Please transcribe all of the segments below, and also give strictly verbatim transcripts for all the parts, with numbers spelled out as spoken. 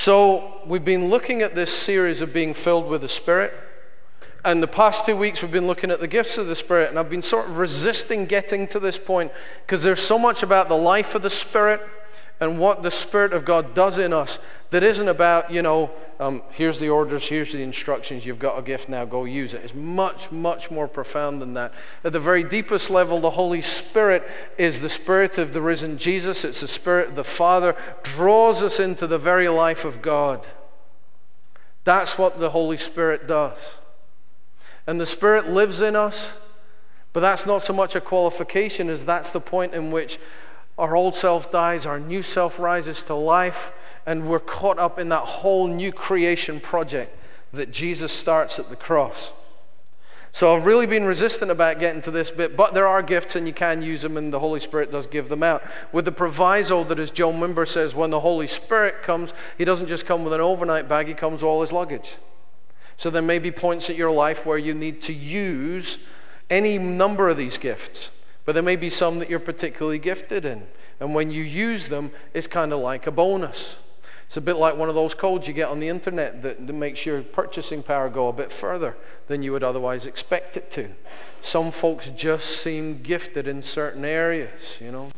So we've been looking at this series of being filled with the Spirit. And the past two weeks we've been looking at the gifts of the Spirit. And I've been sort of resisting getting to this point because there's so much about the life of the Spirit and what the Spirit of God does in us that isn't about, you know, um, here's the orders, here's the instructions, you've got a gift, now go use it. It's much, much more profound than that. At the very deepest level, the Holy Spirit is the Spirit of the risen Jesus. It's the Spirit of the Father, draws us into the very life of God. That's what the Holy Spirit does. And the Spirit lives in us, but that's not so much a qualification as that's the point in which our old self dies, our new self rises to life, and we're caught up in that whole new creation project that Jesus starts at the cross. So I've really been resistant about getting to this bit, but there are gifts and you can use them, and the Holy Spirit does give them out. With the proviso that, as Joe Mimber says, when the Holy Spirit comes, he doesn't just come with an overnight bag, he comes with all his luggage. So there may be points in your life where you need to use any number of these gifts. But there may be some that you're particularly gifted in. And when you use them, it's kind of like a bonus. It's a bit like one of those codes you get on the internet that, that makes your purchasing power go a bit further than you would otherwise expect it to. Some folks just seem gifted in certain areas, you know.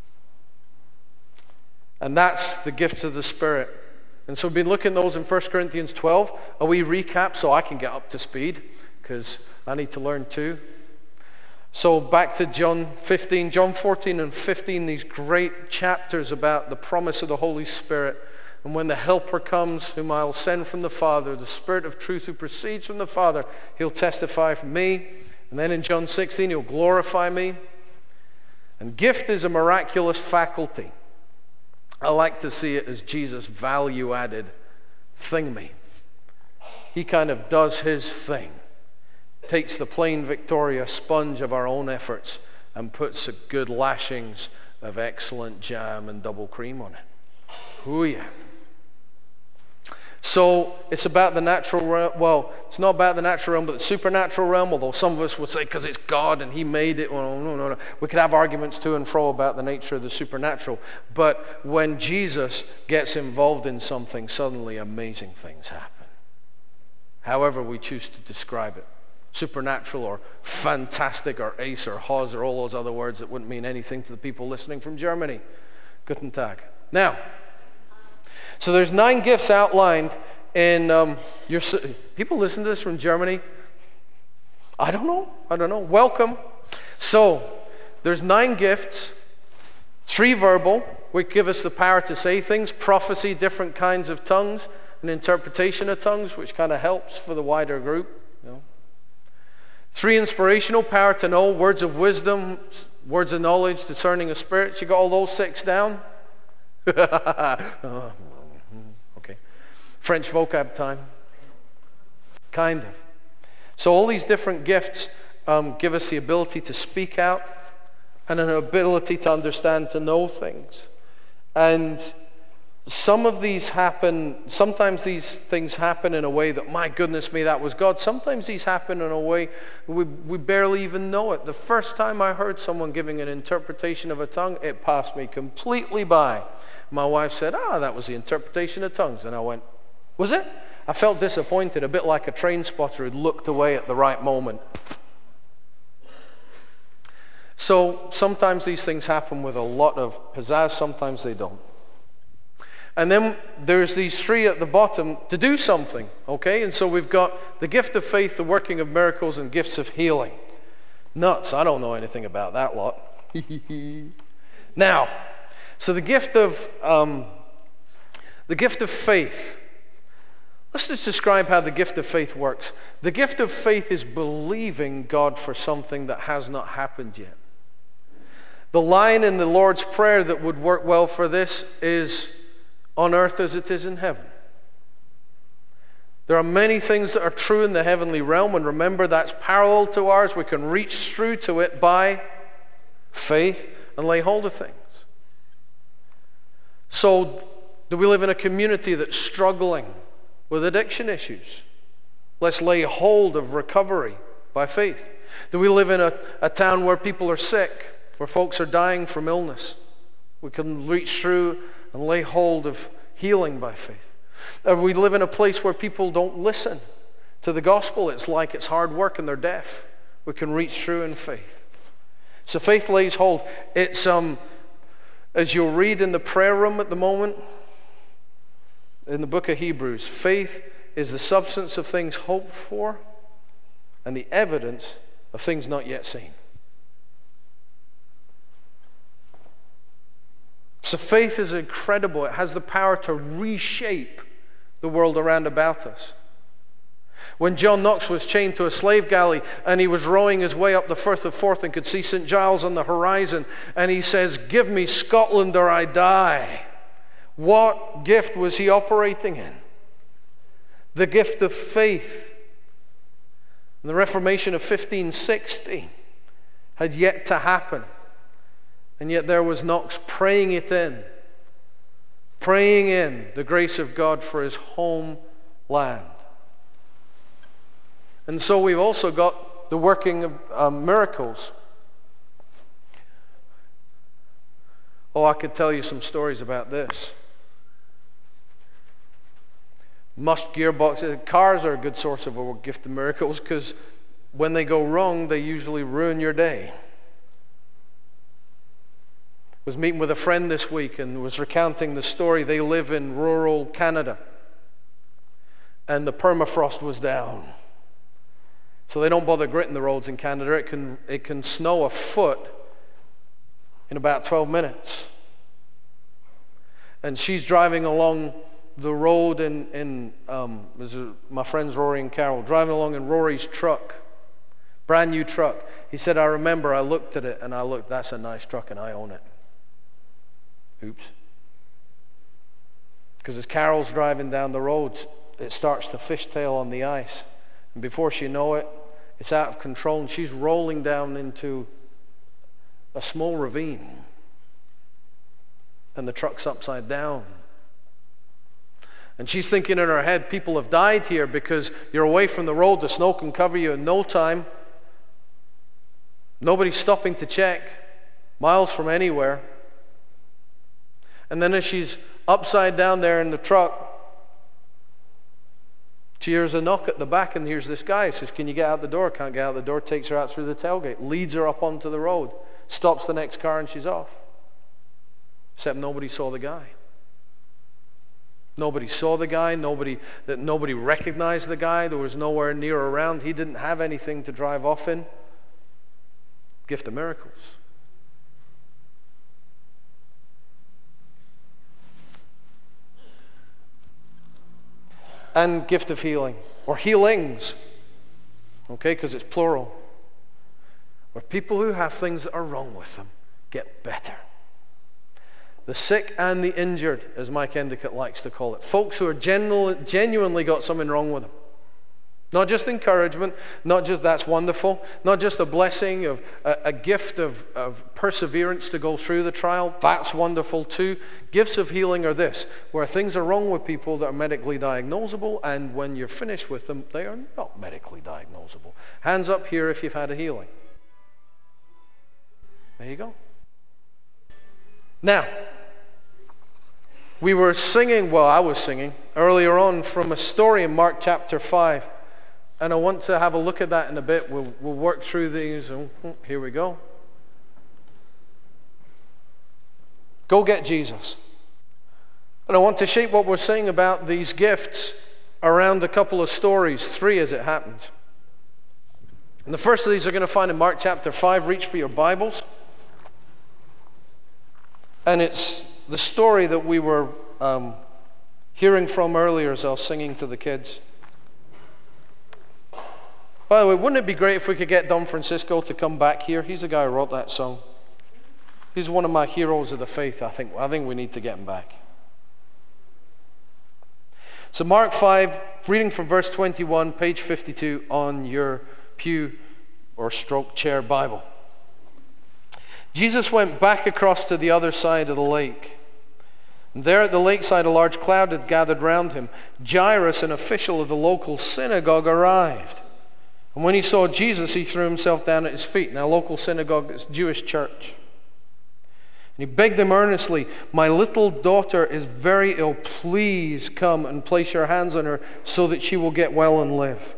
And that's the gift of the Spirit. And so we've been looking at those in First Corinthians twelve. A wee recap so I can get up to speed, because I need to learn too. So back to John fifteen, John fourteen and fifteen, these great chapters about the promise of the Holy Spirit. And when the Helper comes, whom I will send from the Father, the Spirit of truth who proceeds from the Father, he'll testify for me. And then in John sixteen, he'll glorify me. And gift is a miraculous faculty. I like to see it as Jesus' value-added thingamy. He kind of does his thing. Takes the plain Victoria sponge of our own efforts and puts a good lashings of excellent jam and double cream on it. Ooh, yeah. So it's about the natural realm. Well, it's not about the natural realm, but the supernatural realm, although some of us would say because it's God and he made it. Well, no, no, no. We could have arguments to and fro about the nature of the supernatural. But when Jesus gets involved in something, suddenly amazing things happen. However we choose to describe it. Supernatural or fantastic or ace or Haus or all those other words that wouldn't mean anything to the people listening from Germany. Guten Tag. Now, so there's nine gifts outlined in um, your... People listen to this from Germany? I don't know. I don't know. Welcome. So, there's nine gifts, three verbal, which give us the power to say things, prophecy, different kinds of tongues, and interpretation of tongues, which kind of helps for the wider group. You know. Three inspirational, power to know, words of wisdom, words of knowledge, discerning of spirits. You got all those six down? oh, okay. French vocab time. Kind of. So all these different gifts um, give us the ability to speak out and an ability to understand, to know things. And some of these happen, sometimes these things happen in a way that, my goodness me, that was God. Sometimes these happen in a way we, we barely even know it. The first time I heard someone giving an interpretation of a tongue, it passed me completely by. My wife said, ah, that was the interpretation of tongues. And I went, was it? I felt disappointed, a bit like a train spotter who looked away at the right moment. So sometimes these things happen with a lot of pizzazz, sometimes they don't. And then there's these three at the bottom to do something, okay? And so we've got the gift of faith, the working of miracles, and gifts of healing. Nuts, I don't know anything about that lot. Now, so the gift of um, the gift of faith. Let's just describe how the gift of faith works. The gift of faith is believing God for something that has not happened yet. The line in the Lord's Prayer that would work well for this is, on earth as it is in heaven. There are many things that are true in the heavenly realm, and remember that's parallel to ours. We can reach through to it by faith and lay hold of things. So, do we live in a community that's struggling with addiction issues? Let's lay hold of recovery by faith. Do we live in a, a town where people are sick, where folks are dying from illness? We can reach through and lay hold of healing by faith. Or we live in a place where people don't listen to the gospel. It's like it's hard work and they're deaf. We can reach through in faith. So faith lays hold. It's, um, as you'll read in the prayer room at the moment, in the book of Hebrews, faith is the substance of things hoped for and the evidence of things not yet seen. So faith is incredible. It has the power to reshape the world around about us. When John Knox was chained to a slave galley and he was rowing his way up the Firth of Forth and could see Saint Giles on the horizon, and he says, "Give me Scotland or I die." What gift was he operating in? The gift of faith. And the Reformation of fifteen sixty had yet to happen. And yet there was Knox praying it in, praying in the grace of God for his homeland. And so we've also got the working of um, miracles. Oh, I could tell you some stories about this. Must gearboxes. Cars are a good source of a gift of miracles because when they go wrong, they usually ruin your day. Was meeting with a friend this week and was recounting the story. They live in rural Canada and the permafrost was down. So they don't bother gritting the roads in Canada. It can, it can snow a foot in about twelve minutes. And she's driving along the road in, in um, this is my friends Rory and Carol, driving along in Rory's truck, brand new truck. He said, "I remember I looked at it and I looked, that's a nice truck and I own it." Oops. Because as Carol's driving down the road, it starts to fishtail on the ice. And before she know it, it's out of control and she's rolling down into a small ravine. And the truck's upside down. And she's thinking in her head, people have died here because you're away from the road. The snow can cover you in no time. Nobody's stopping to check. Miles from anywhere. And then as she's upside down there in the truck, she hears a knock at the back and here's this guy. He says, "Can you get out the door?" Can't get out the door. Takes her out through the tailgate. Leads her up onto the road. Stops the next car and she's off. Except nobody saw the guy. Nobody saw the guy. Nobody that nobody recognized the guy. There was nowhere near around. He didn't have anything to drive off in. Gift of miracles. And gift of healing, or healings, okay, because it's plural. Where people who have things that are wrong with them get better. The sick and the injured, as Mike Endicott likes to call it. Folks who are genu- genuinely got something wrong with them. Not just encouragement, not just that's wonderful, not just a blessing of a, a gift of, of perseverance to go through the trial, that's wonderful too. Gifts of healing are this, where things are wrong with people that are medically diagnosable, and when you're finished with them, they are not medically diagnosable. Hands up here if you've had a healing. There you go. Now, we were singing, well, I was singing earlier on from a story in Mark chapter five. And I want to have a look at that in a bit. We'll, we'll work through these. And here we go. Go get Jesus. And I want to shape what we're saying about these gifts around a couple of stories, three as it happens. And the first of these are going to find in Mark chapter five. Reach for your Bibles. And it's the story that we were um, hearing from earlier as I was singing to the kids. By the way, wouldn't it be great if we could get Don Francisco to come back here? He's the guy who wrote that song. He's one of my heroes of the faith, I think. I think we need to get him back. So Mark five, reading from verse twenty-one, page fifty-two on your pew or stroke chair Bible. Jesus went back across to the other side of the lake. And there at the lakeside, a large crowd had gathered round him. Jairus, an official of the local synagogue, arrived. And when he saw Jesus, he threw himself down at his feet. Now, local synagogue is Jewish church. And he begged them earnestly, "My little daughter is very ill. Please come and place your hands on her so that she will get well and live."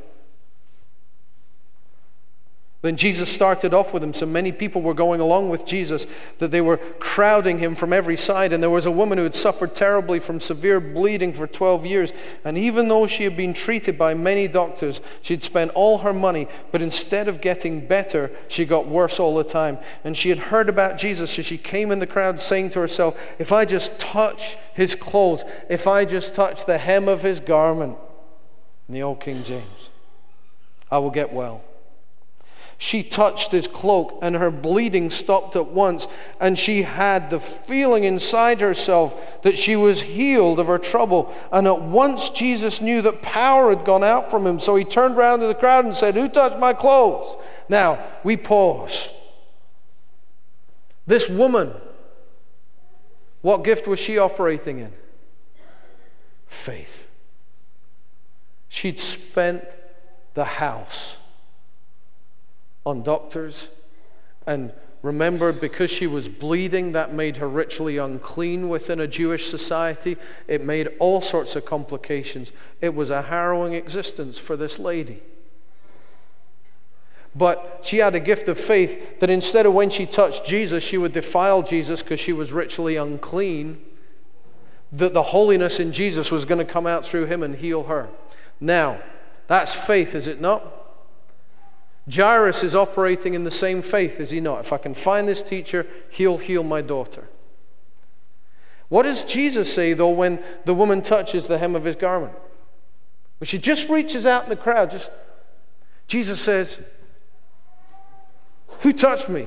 Then Jesus started off with him. So many people were going along with Jesus that they were crowding him from every side. And there was a woman who had suffered terribly from severe bleeding for twelve years. And even though she had been treated by many doctors, she'd spent all her money. But instead of getting better, she got worse all the time. And she had heard about Jesus, so she came in the crowd saying to herself, "If I just touch his clothes, if I just touch the hem of his garment," in the old King James, "I will get well." She touched his cloak, and her bleeding stopped at once, and she had the feeling inside herself that she was healed of her trouble. And at once Jesus knew that power had gone out from him, so he turned around to the crowd and said, "Who touched my clothes?" Now, we pause. This woman, what gift was she operating in? Faith. She'd spent the house on doctors, and remember, because she was bleeding, that made her ritually unclean within a Jewish society. It made all sorts of complications. It was a harrowing existence for this lady. But she had a gift of faith that instead of when she touched Jesus, she would defile Jesus because she was ritually unclean, that the holiness in Jesus was going to come out through him and heal her. Now, that's faith, is it not? Jairus is operating in the same faith, is he not? If I can find this teacher, he'll heal my daughter. What does Jesus say, though, when the woman touches the hem of his garment? When she just reaches out in the crowd, just Jesus says, "Who touched me?"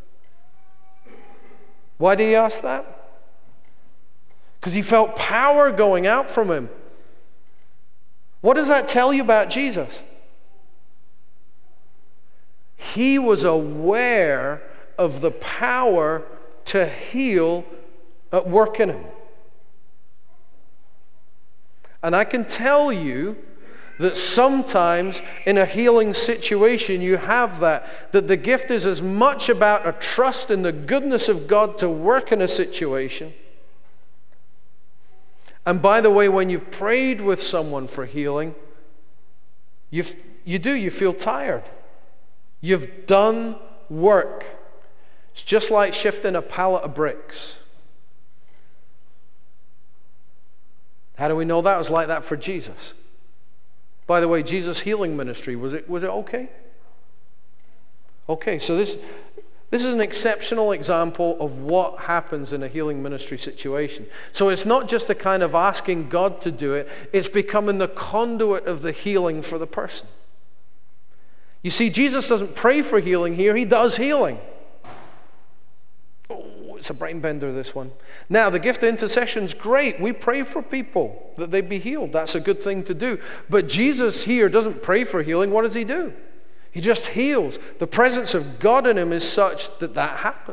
Why did he ask that? Because he felt power going out from him. What does that tell you about Jesus? He was aware of the power to heal at work in him. And I can tell you that sometimes in a healing situation you have that, that the gift is as much about a trust in the goodness of God to work in a situation. And by the way, when you've prayed with someone for healing, you've, you do, you feel tired. You've done work. It's just like shifting a pallet of bricks. How do we know that? It was like that for Jesus. By the way, Jesus' healing ministry, was it, was it okay? Okay, so this, this is an exceptional example of what happens in a healing ministry situation. So it's not just a kind of asking God to do it, it's becoming the conduit of the healing for the person. You see, Jesus doesn't pray for healing here, he does healing. Oh, it's a brain bender, this one. Now, the gift of intercession is great. We pray for people that they be healed. That's a good thing to do. But Jesus here doesn't pray for healing. What does he do? He just heals. The presence of God in him is such that that happens.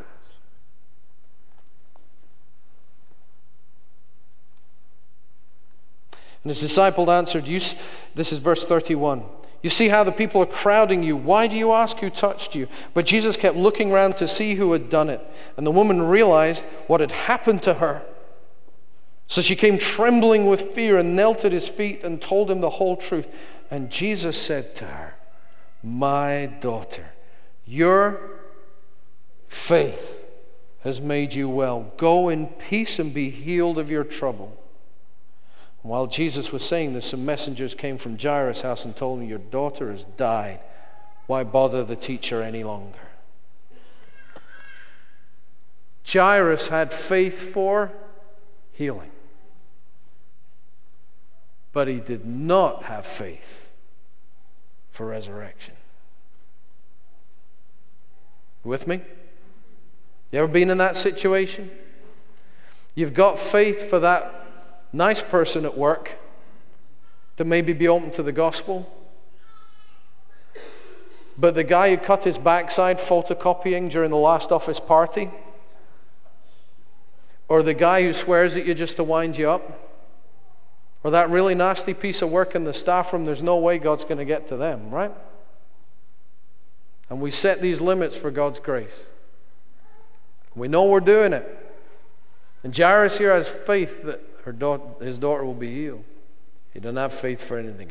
And his disciple answered, you, this is verse thirty-one. "You see how the people are crowding you. Why do you ask who touched you?" But Jesus kept looking around to see who had done it. And the woman realized what had happened to her. So she came trembling with fear and knelt at his feet and told him the whole truth. And Jesus said to her, "My daughter, your faith has made you well. Go in peace and be healed of your trouble." While Jesus was saying this, some messengers came from Jairus' house and told him, "Your daughter has died. Why bother the teacher any longer?" Jairus had faith for healing, but he did not have faith for resurrection. With me? You ever been in that situation? You've got faith for that nice person at work to maybe be open to the gospel, but the guy who cut his backside photocopying during the last office party, or the guy who swears at you just to wind you up, or that really nasty piece of work in the staff room, there's no way God's going to get to them, right? And we set these limits for God's grace. We know we're doing it. And Jairus here has faith that her daughter, his daughter will be healed. He doesn't have faith for anything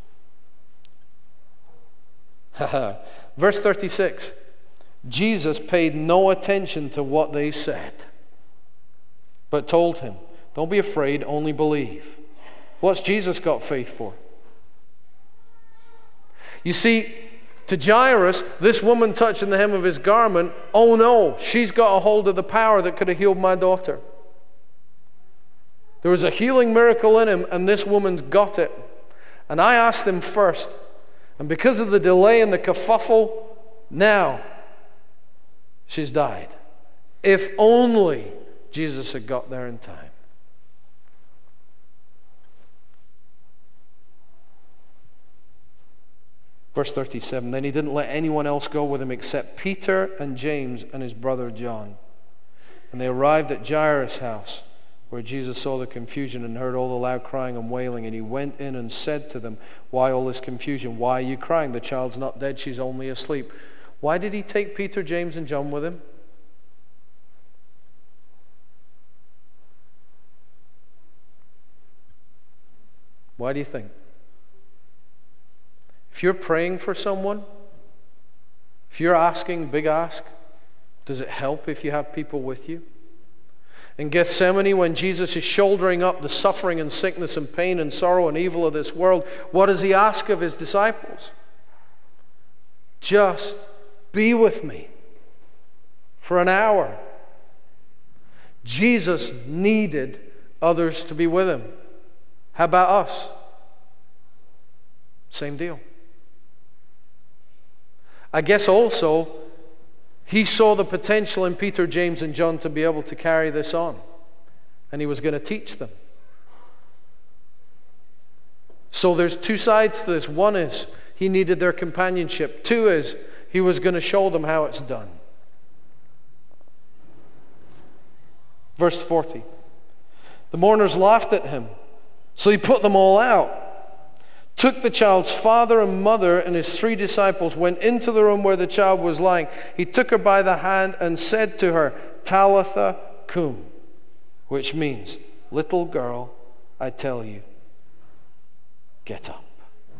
else. Verse thirty-six. Jesus paid no attention to what they said, but told him, don't be afraid, only believe. What's Jesus got faith for? You see, to Jairus, this woman touching the hem of his garment, oh no, she's got a hold of the power that could have healed my daughter. There was a healing miracle in him, and this woman's got it. And I asked him first, and because of the delay and the kerfuffle, now she's died. If only Jesus had got there in time. Verse thirty-seven, then he didn't let anyone else go with him except Peter and James and his brother John. And they arrived at Jairus' house, where Jesus saw the confusion and heard all the loud crying and wailing. And he went in and said to them, why all this confusion? Why are you crying? The child's not dead, she's only asleep. Why did he take Peter, James, and John with him? Why do you think? If you're praying for someone, if you're asking, big ask, does it help if you have people with you? In Gethsemane, when Jesus is shouldering up the suffering and sickness and pain and sorrow and evil of this world, what does he ask of his disciples? Just be with me for an hour. Jesus needed others to be with him. How about us? Same deal. I guess also he saw the potential in Peter, James, and John to be able to carry this on. And he was going to teach them. So there's two sides to this. One is he needed their companionship. Two is he was going to show them how it's done. Verse forty. The mourners laughed at him, so he put them all out. Took the child's father and mother and his three disciples, went into the room where the child was lying. He took her by the hand and said to her, Talitha cum, which means, little girl, I tell you, get up.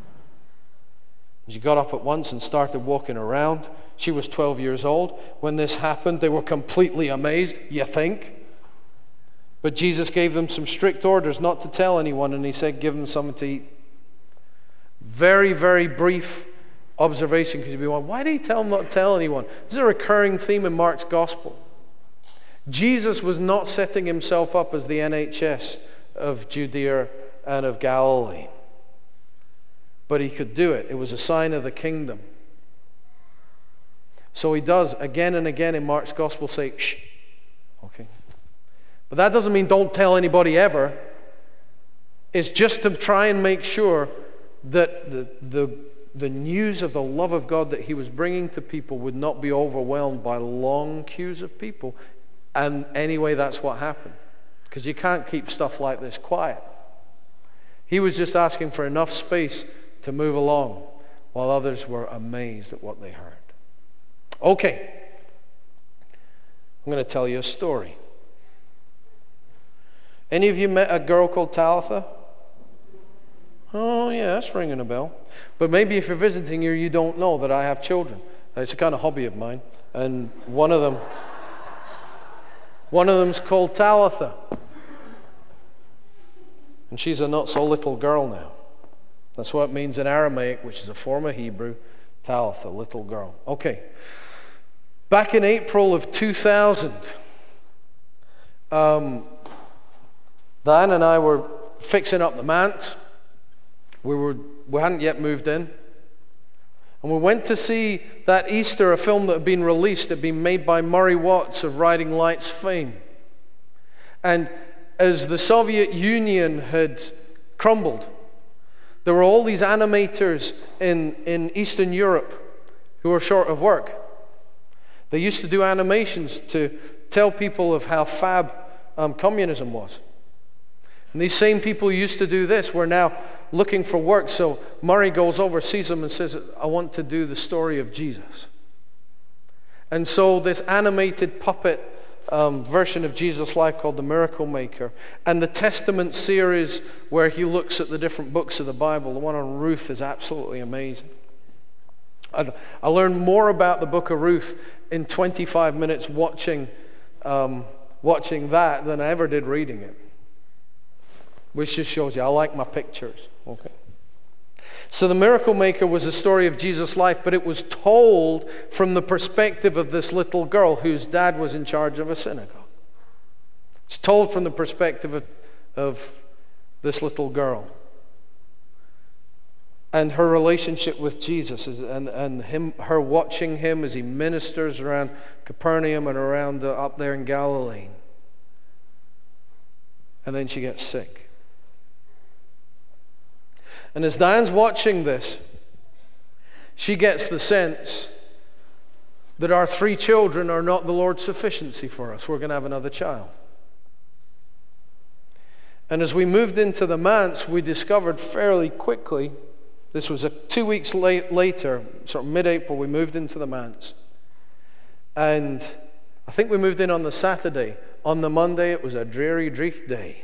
She got up at once and started walking around. She was twelve years old. When this happened, they were completely amazed, you think? But Jesus gave them some strict orders not to tell anyone, and he said, give them something to eat. Very, very brief observation, because you'd be wondering, why did he tell them not to tell anyone? This is a recurring theme in Mark's gospel. Jesus was not setting himself up as the N H S of Judea and of Galilee. But he could do it. It was a sign of the kingdom. So he does, again and again in Mark's gospel, say, shh. Okay. But that doesn't mean don't tell anybody ever. It's just to try and make sure that the, the, the news of the love of God that he was bringing to people would not be overwhelmed by long queues of people. And anyway, that's what happened. Because you can't keep stuff like this quiet. He was just asking for enough space to move along while others were amazed at what they heard. Okay. I'm going to tell you a story. Any of you met a girl called Talitha? Oh, yeah, that's ringing a bell. But maybe if you're visiting here, you don't know that I have children. It's a kind of hobby of mine. And one of them, one of them's called Talitha. And she's a not so little girl now. That's what it means in Aramaic, which is a form of Hebrew, Talitha, little girl. Okay. Back in April of two thousand, um, Diane and I were fixing up the manse. We were we hadn't yet moved in. And we went to see that Easter, a film that had been released, had been made by Murray Watts of Riding Lights fame. And as the Soviet Union had crumbled, there were all these animators in, in Eastern Europe who were short of work. They used to do animations to tell people of how fab um, communism was. And these same people who used to do this were now looking for work. So Murray goes over, sees them, and says, I want to do the story of Jesus. And so this animated puppet um, version of Jesus' life called The Miracle Maker, and the Testament series where he looks at the different books of the Bible. The one on Ruth is absolutely amazing. I, I learned more about the book of Ruth in twenty-five minutes watching, um, watching that than I ever did reading it. Which just shows you, I like my pictures. Okay. So The Miracle Maker was the story of Jesus' life, but it was told from the perspective of this little girl whose dad was in charge of a synagogue. It's told from the perspective of, of this little girl. And her relationship with Jesus, is, and, and him, her watching him as he ministers around Capernaum and around the, up there in Galilee. And then she gets sick. And as Diane's watching this, she gets the sense that our three children are not the Lord's sufficiency for us. We're going to have another child. And as we moved into the manse, we discovered fairly quickly, this was a, two weeks late, later, sort of mid-April, we moved into the manse. And I think we moved in on the Saturday. On the Monday, it was a dreary, dreary day.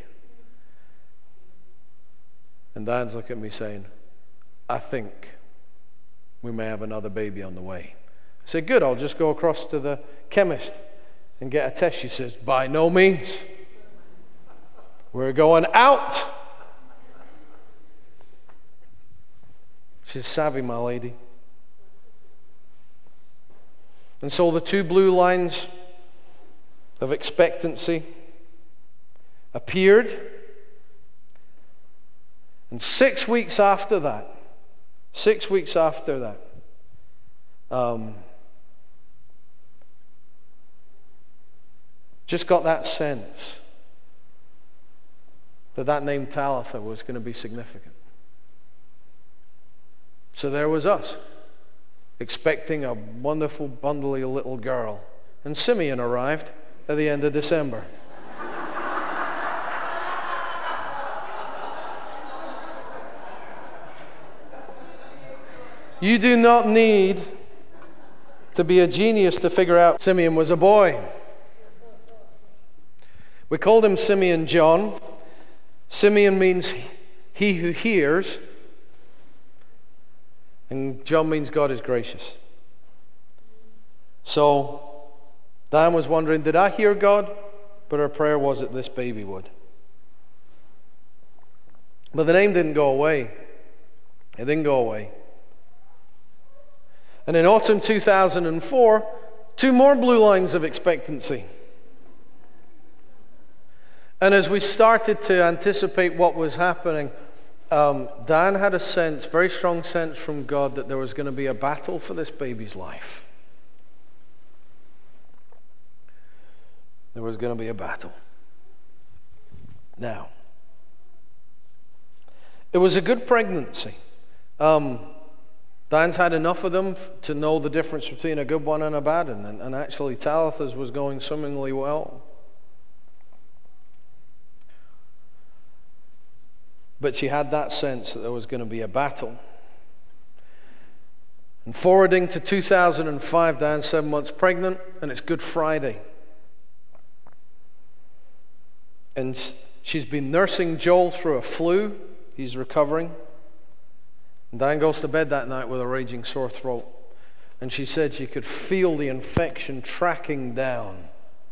And Diane's looking at me saying, I think we may have another baby on the way. I said, good, I'll just go across to the chemist and get a test. She says, by no means. We're going out. She's savvy, my lady. And so the two blue lines of expectancy appeared. And six weeks after that, six weeks after that, um, just got that sense that that name Talitha was going to be significant. So there was us, expecting a wonderful, bundly little girl. And Simeon arrived at the end of December. You do not need to be a genius to figure out Simeon was a boy. We called him Simeon John. Simeon means he who hears, and John means God is gracious. So Diane was wondering, did I hear God? But her prayer was that this baby would. But the name didn't go away. It didn't go away. And in autumn two thousand four, two more blue lines of expectancy. And as we started to anticipate what was happening, um, Diane had a sense, very strong sense from God, that there was going to be a battle for this baby's life. There was going to be a battle. Now, it was a good pregnancy. Um, Diane's had enough of them to know the difference between a good one and a bad one. And, and actually, Talitha's was going swimmingly well. But she had that sense that there was going to be a battle. And forwarding to two thousand five, Diane's seven months pregnant, and it's Good Friday. And she's been nursing Joel through a flu. He's recovering. And Diane goes to bed that night with a raging sore throat. And she said she could feel the infection tracking down.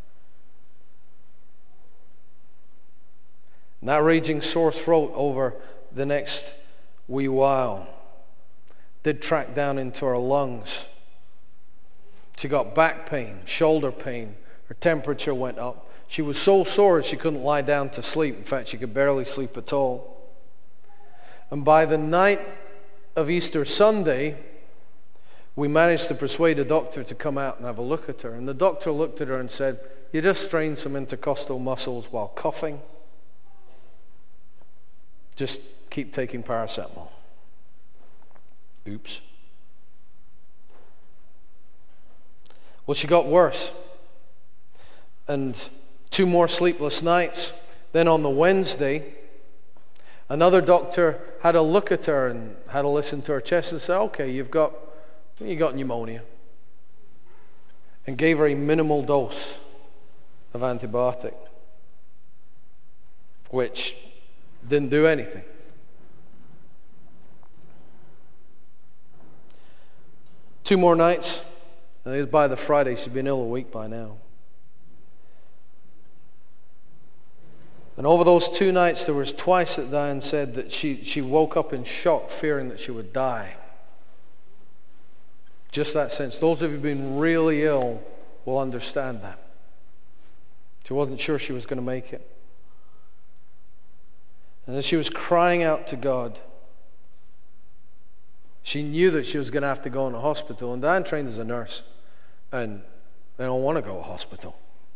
And that raging sore throat over the next wee while did track down into her lungs. She got back pain, shoulder pain. Her temperature went up. She was so sore she couldn't lie down to sleep. In fact, she could barely sleep at all. And by the night of Easter Sunday, we managed to persuade a doctor to come out and have a look at her. And the doctor looked at her and said, you just strained some intercostal muscles while coughing. Just keep taking paracetamol. Oops. Well, she got worse. And two more sleepless nights. Then on the Wednesday, another doctor had a look at her and had a listen to her chest and said, okay, you've got, you got pneumonia. And gave her a minimal dose of antibiotic, which didn't do anything. Two more nights, and it was by the Friday. She'd been ill a week by now. And over those two nights, there was twice that Diane said that she, she woke up in shock, fearing that she would die. Just that sense. Those of you who've been really ill will understand that. She wasn't sure she was going to make it. And as she was crying out to God, she knew that she was going to have to go in a hospital. And Diane trained as a nurse, and they don't want to go to a hospital.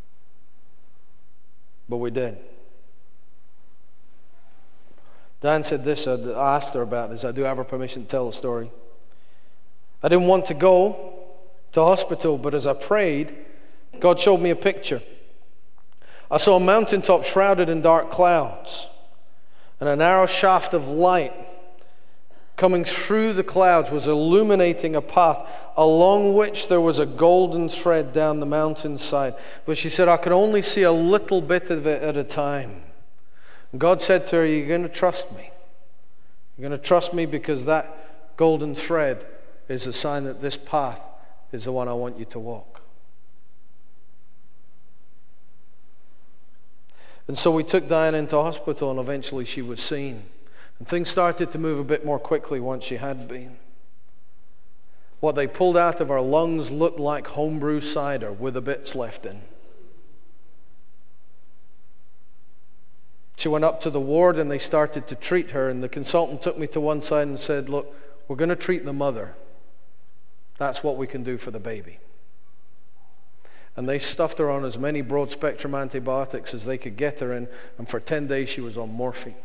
But we did. Diane said this, I asked her about this. I do have her permission to tell the story. I didn't want to go to hospital, but as I prayed, God showed me a picture. I saw a mountaintop shrouded in dark clouds, and a narrow shaft of light coming through the clouds was illuminating a path along which there was a golden thread down the mountainside. But she said, I could only see a little bit of it at a time. And God said to her, you're going to trust me. You're going to trust me because that golden thread is a sign that this path is the one I want you to walk. And so we took Diane into hospital, and eventually she was seen. And things started to move a bit more quickly once she had been. What they pulled out of her lungs looked like homebrew cider with the bits left in. She went up to the ward and they started to treat her, and the consultant took me to one side and said, look, we're going to treat the mother. That's what we can do for the baby. And they stuffed her on as many broad-spectrum antibiotics as they could get her in, and for ten days she was on morphine.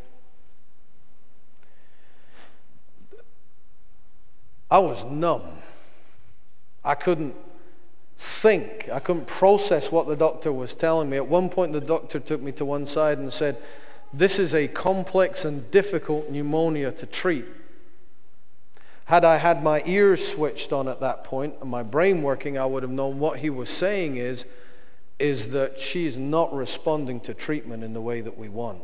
I was numb. I couldn't think. I couldn't process what the doctor was telling me. At one point, the doctor took me to one side and said, this is a complex and difficult pneumonia to treat. Had I had my ears switched on at that point and my brain working, I would have known what he was saying is, is that she's not responding to treatment in the way that we want.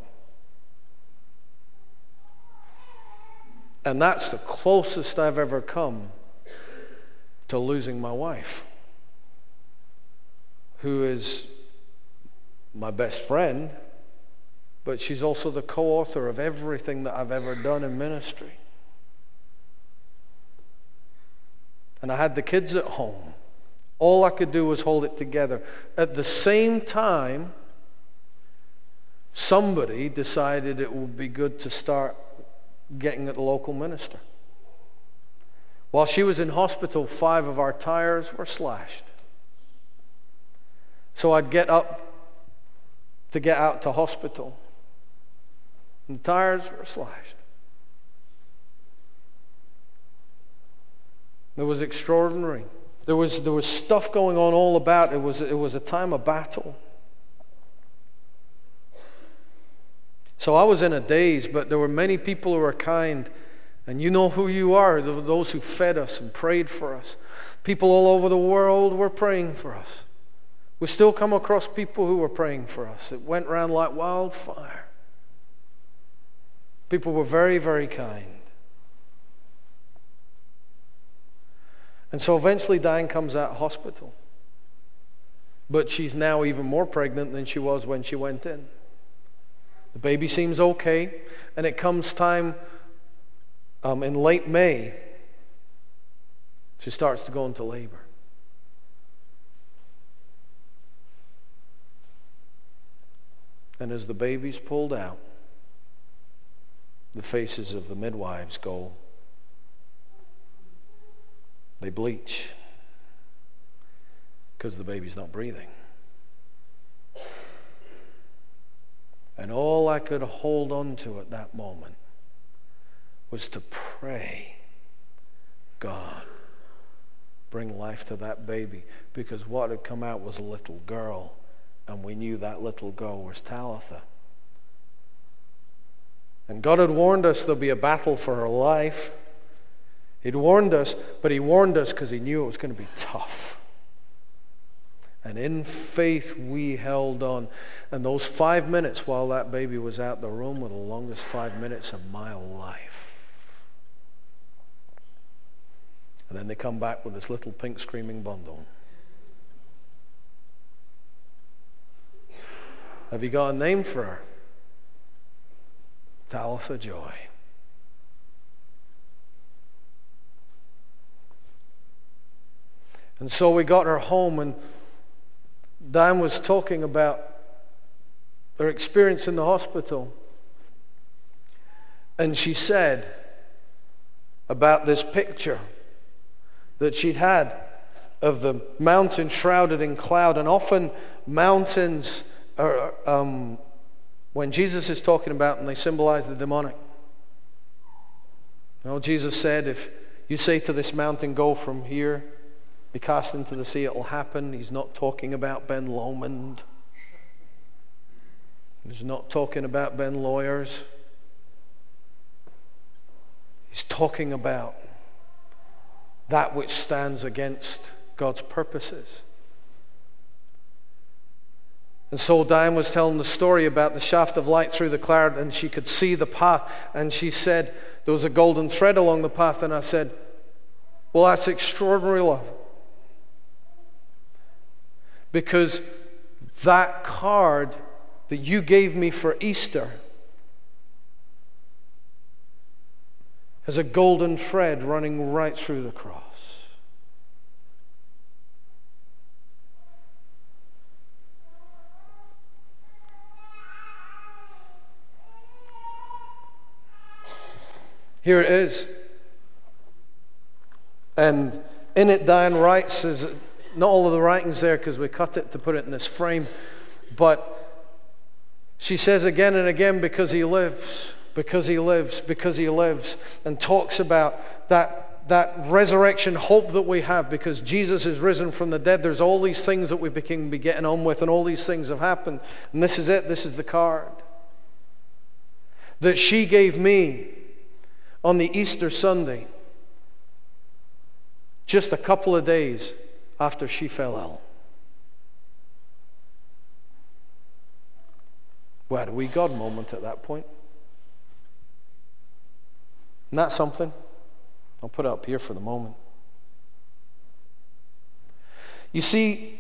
And that's the closest I've ever come to losing my wife, who is my best friend, but she's also the co-author of everything that I've ever done in ministry. And I had the kids at home. All I could do was hold it together. At the same time, somebody decided it would be good to start getting at the local minister. While she was in hospital, five of our tires were slashed. So I'd get up to get out to hospital, and the tires were slashed. It was extraordinary. There was there was stuff going on all about. It was it was a time of battle. So I was in a daze, but there were many people who were kind, and you know who you are, those who fed us and prayed for us. People all over the world were praying for us. We still come across people who were praying for us. It went around like wildfire. People were very, very kind. And so eventually Diane comes out of hospital. But she's now even more pregnant than she was when she went in. The baby seems okay, and it comes time um, in late May, she starts to go into labor. And as the baby's pulled out, the faces of the midwives go, they bleach because the baby's not breathing. And all I could hold on to at that moment was to pray, God, bring life to that baby, because what had come out was a little girl, and we knew that little girl was Talitha. And God had warned us there'll be a battle for her life. He'd warned us, but he warned us because he knew it was going to be tough. And in faith, we held on. And those five minutes while that baby was out the room were the longest five minutes of my life. And then they come back with this little pink screaming bundle. Have you got a name for her? Talitha Joy. And so we got her home, and Diane was talking about her experience in the hospital. And she said about this picture that she'd had of the mountain shrouded in cloud. And often mountains are, um, when Jesus is talking about them, they symbolize the demonic. You know, Jesus said, if you say to this mountain, go from here, be cast into the sea, it will happen. He's not talking about Ben Lomond. He's not talking about Ben Lawyers. He's talking about that which stands against God's purposes. And so Diane was telling the story about the shaft of light through the cloud, and she could see the path, and she said there was a golden thread along the path, and I said, well, that's extraordinary love. Because that card that you gave me for Easter has a golden thread running right through the cross. Here it is. And in it, Diane writes, is not all of the writing's there because we cut it to put it in this frame, but she says again and again, because he lives, because he lives, because he lives, and talks about that, that resurrection hope that we have because Jesus is risen from the dead. There's all these things that we can be getting on with, and all these things have happened. And this is it. This is the card that she gave me on the Easter Sunday, just a couple of days after she fell ill. We had a wee God moment at that point. Isn't that something? I'll put it up here for the moment. You see,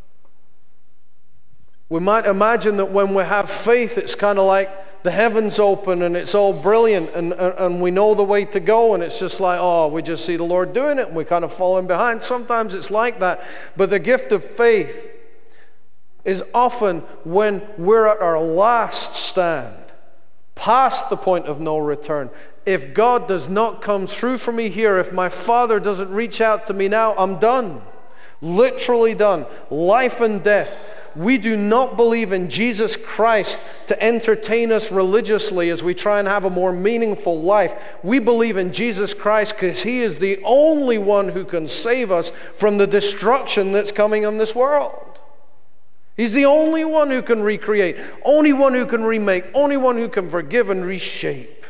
we might imagine that when we have faith, it's kind of like the heavens open and it's all brilliant and, and, and we know the way to go, and it's just like, oh, we just see the Lord doing it and we kind of fall in behind. Sometimes it's like that. But the gift of faith is often when we're at our last stand, past the point of no return. If God does not come through for me here, if my Father doesn't reach out to me now, I'm done. Literally done. Life and death. We do not believe in Jesus Christ to entertain us religiously as we try and have a more meaningful life. We believe in Jesus Christ because He is the only one who can save us from the destruction that's coming on this world. He's the only one who can recreate, only one who can remake, only one who can forgive and reshape.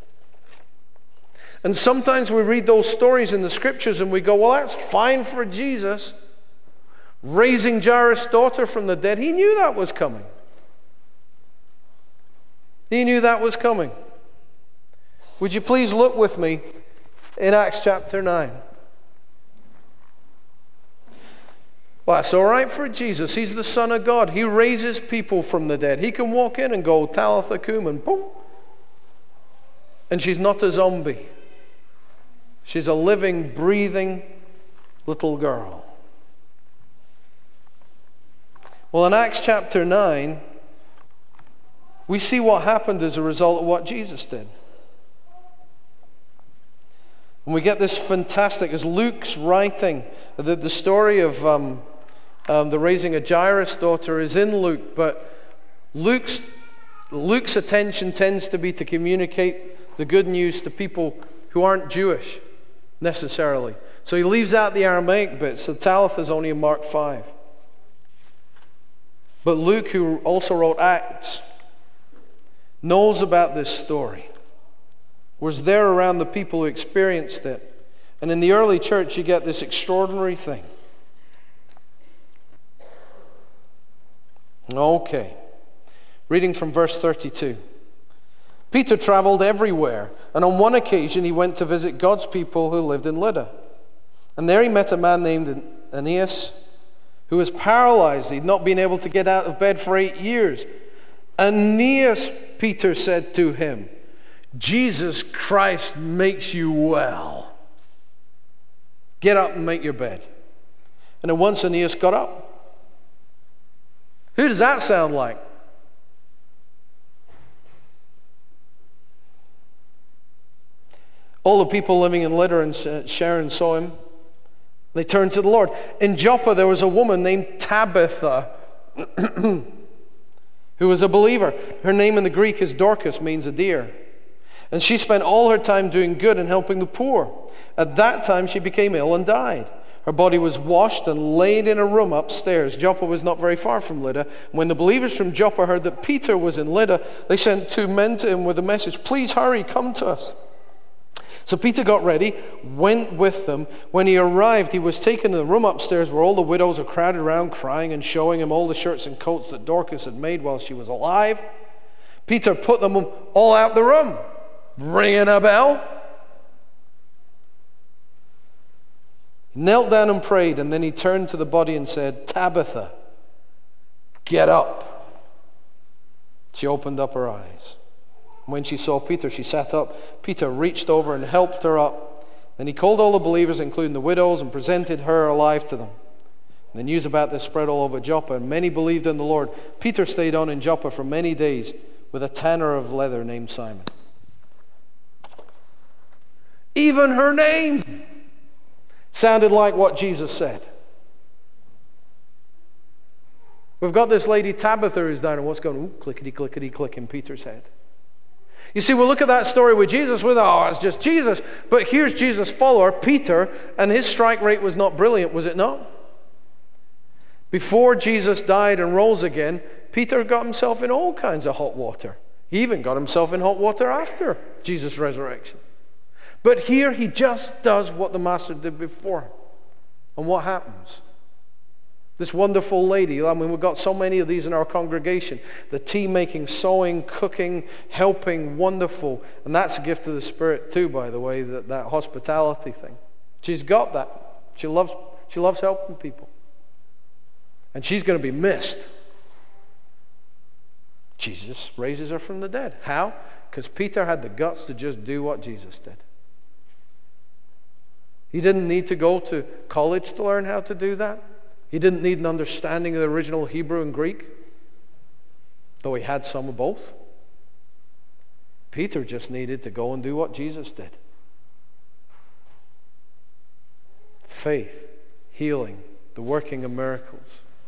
And sometimes we read those stories in the scriptures and we go, well, that's fine for Jesus. Raising Jairus' daughter from the dead, he knew that was coming. He knew that was coming. Would you please look with me in Acts chapter nine? Well, that's all right for Jesus. He's the Son of God. He raises people from the dead. He can walk in and go, Talitha cum, and boom. And she's not a zombie. She's a living, breathing little girl. Well, in Acts chapter nine, we see what happened as a result of what Jesus did. And we get this fantastic, as Luke's writing, the, the story of um, um, the raising of Jairus' daughter is in Luke, but Luke's, Luke's attention tends to be to communicate the good news to people who aren't Jewish, necessarily. So he leaves out the Aramaic bit, so Talitha is only in Mark five. But Luke, who also wrote Acts, knows about this story, was there around the people who experienced it. And in the early church, you get this extraordinary thing. Okay. Reading from verse thirty-two. Peter traveled everywhere, and on one occasion he went to visit God's people who lived in Lydda. And there he met a man named Aeneas, who was paralyzed. He'd not been able to get out of bed for eight years. Aeneas, Peter said to him, Jesus Christ makes you well. Get up and make your bed. And at once Aeneas got up. Who does that sound like? All the people living in Lydda and Sharon saw him. They turned to the Lord. In Joppa there was a woman named Tabitha who was a believer. Her name in the Greek is Dorcas, means a deer. And she spent all her time doing good and helping the poor. At that time she became ill and died. Her body was washed and laid in a room upstairs. Joppa was not very far from Lydda. When the believers from Joppa heard that Peter was in Lydda, they sent two men to him with a message, please hurry, come to us. So Peter got ready, went with them. When he arrived, he was taken to the room upstairs where all the widows were crowded around crying and showing him all the shirts and coats that Dorcas had made while she was alive. Peter put them all out the room, ringing a bell. He knelt down and prayed, and then he turned to the body and said, Tabitha, get up. She opened up her eyes. When she saw Peter, she sat up. Peter reached over and helped her up. Then he called all the believers, including the widows, and presented her alive to them. And the news about this spread all over Joppa, and many believed in the Lord. Peter stayed on in Joppa for many days with a tanner of leather named Simon. Even her name sounded like what Jesus said. We've got this lady Tabitha who's down, and what's going, ooh, clickety, clickety, click in Peter's head. You see, we'll look at that story with Jesus with, oh, it's just Jesus. But here's Jesus' follower, Peter, and his strike rate was not brilliant, was it not? Before Jesus died and rose again, Peter got himself in all kinds of hot water. He even got himself in hot water after Jesus' resurrection. But here he just does what the Master did before. And what happens? This wonderful lady, I mean, we've got so many of these in our congregation. The tea making, sewing, cooking, helping, wonderful. And that's a gift of the Spirit too, by the way, that, that hospitality thing. She's got that. She loves, she loves helping people. And she's going to be missed. Jesus raises her from the dead. How? Because Peter had the guts to just do what Jesus did. He didn't need to go to college to learn how to do that. He didn't need an understanding of the original Hebrew and Greek, though he had some of both. Peter just needed to go and do what Jesus did. Faith, healing, the working of miracles.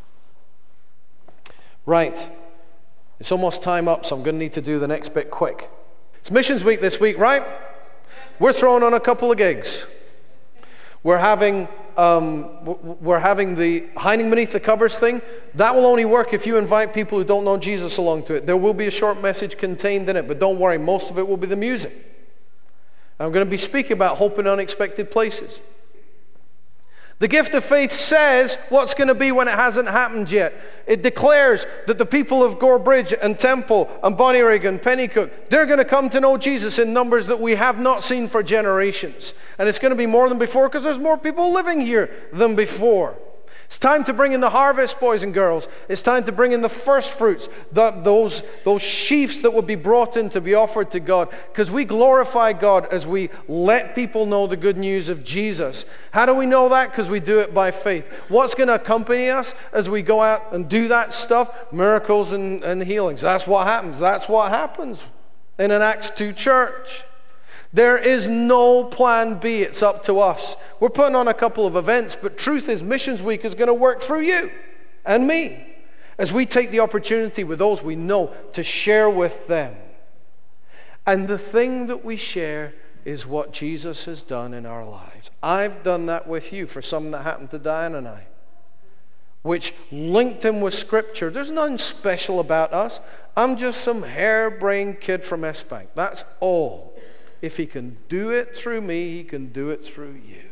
Right. It's almost time up, so I'm going to need to do the next bit quick. It's Missions Week this week, right? We're throwing on a couple of gigs. We're having um, we're having the Hiding Beneath the Covers thing. That will only work if you invite people who don't know Jesus along to it. There will be a short message contained in it, but don't worry, most of it will be the music. I'm going to be speaking about hope in unexpected places. The gift of faith says what's going to be when it hasn't happened yet. It declares that the people of Gorebridge and Temple and Bonnyrigg and Pennycook, they're going to come to know Jesus in numbers that we have not seen for generations. And it's going to be more than before because there's more people living here than before. It's time to bring in the harvest, boys and girls. It's time to bring in the first fruits, the, those, those sheaves that would be brought in to be offered to God, because we glorify God as we let people know the good news of Jesus. How do we know that? Because we do it by faith. What's going to accompany us as we go out and do that stuff? Miracles and, and healings. That's what happens. That's what happens in an Acts two church. There is no plan B. It's up to us. We're putting on a couple of events, but truth is Missions Week is going to work through you and me as we take the opportunity with those we know to share with them. And the thing that we share is what Jesus has done in our lives. I've done that with you for something that happened to Diane and I, which linked him with Scripture. There's nothing special about us. I'm just some harebrained kid from S-Bank. That's all. If he can do it through me, he can do it through you.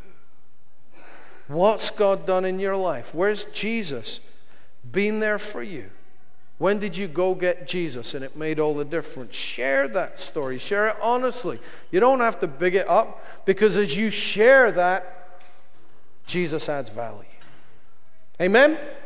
What's God done in your life? Where's Jesus been there for you? When did you go get Jesus and it made all the difference? Share that story. Share it honestly. You don't have to big it up, because as you share that, Jesus adds value. Amen?